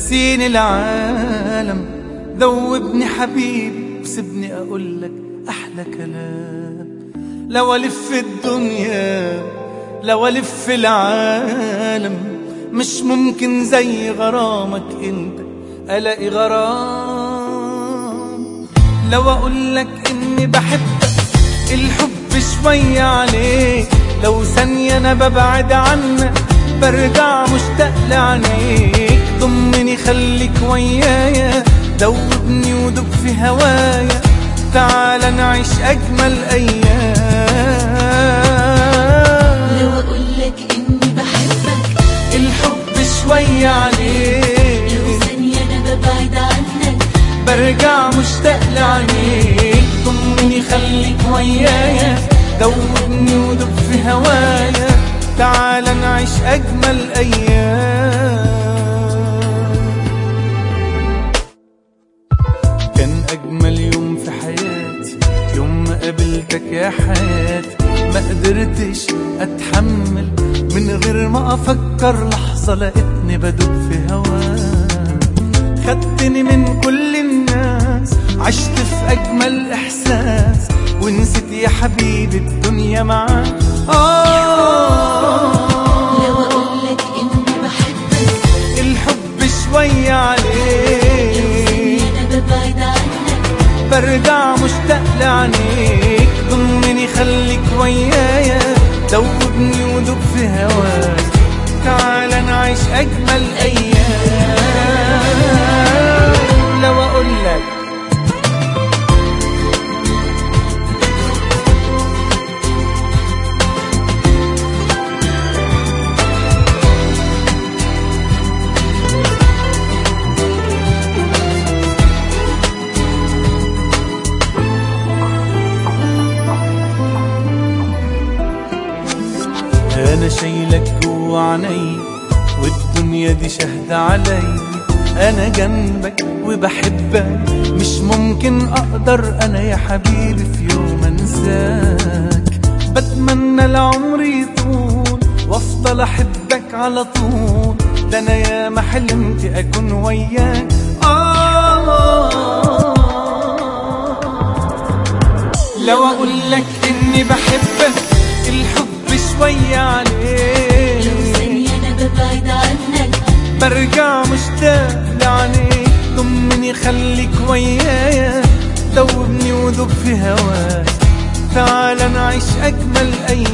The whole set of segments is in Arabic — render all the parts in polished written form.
نسيني العالم، ذوبني حبيبي وسيبني أقولك أحلى كلام. لو ألف الدنيا لو ألف العالم، مش ممكن زي غرامك انت ألاقي غرام. لو أقولك إني بحبك الحب شوية عليك، لو ثانية أنا ببعد عنك برجع مشتاق لعينيك. ضمني خليك ويايا، دوبني ودوب في هوايا، تعال نعيش أجمل أيام. لو أقولك إني بحبك الحب شوية عليك، لو ثانية أنا ببعد عنك برجع مشتاق لعينيك. ضمني خليك ويايا، دوبني ودوب في هوايا، تعال نعيش أجمل أيام. كان أجمل يوم في حياتي يوم ما قابلتك يا حياتي. ما قدرتش أتحمل من غير ما أفكر لحظة، لقيتني بدوب في هواك. خدتني من كل الناس، عشت في أجمل إحساس، ونسيت يا حبيبي الدنيا معاك. لو أقولك إني بحبك الحب شوية عليك، لو ثانية أنا ببعد عنك برجع مشتاق لعينيك. ضمني خليك ويايا، دوبني ودوب في هواك، تعال نعيش أجمل أيام. لو أقولك أنا شايلك جوا عيني، والدنيا دي شاهدة علي. أنا جنبك وبحبك، مش ممكن أقدر أنا يا حبيبي في يوم أنساك. بتمنى العمر يطول وأفضل أحبك على طول، ده أنا يا ما حلمت أكون وياك. لو أقولك إني بحبك الحب شوية عليك، لو ثانية أنا ببعد عنك برجع مشتاق لعينيك. ضمني خليك ويايا، دوبني ودوب في هواك، تعال نعيش أجمل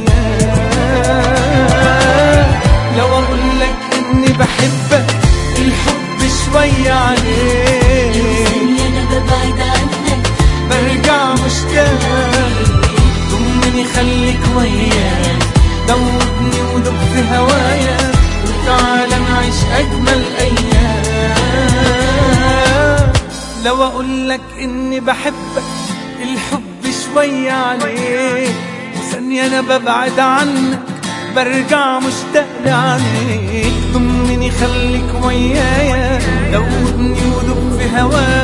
أيام. لو أقولك إني بحبك الحب شوية عليك، لو ثانية أنا ببعد عنك برجع مشتاق. ضمني خليك ويايا، دوبني ودوب في هوايا، وتعال نعيش أجمل أيام. لو أقولك إني بحبك الحب شوية عليك، وثانية أنا ببعد عنك برجع مشتاق لعينيك. ضمني خليك ويايا، دوبني ودوب في هوايا،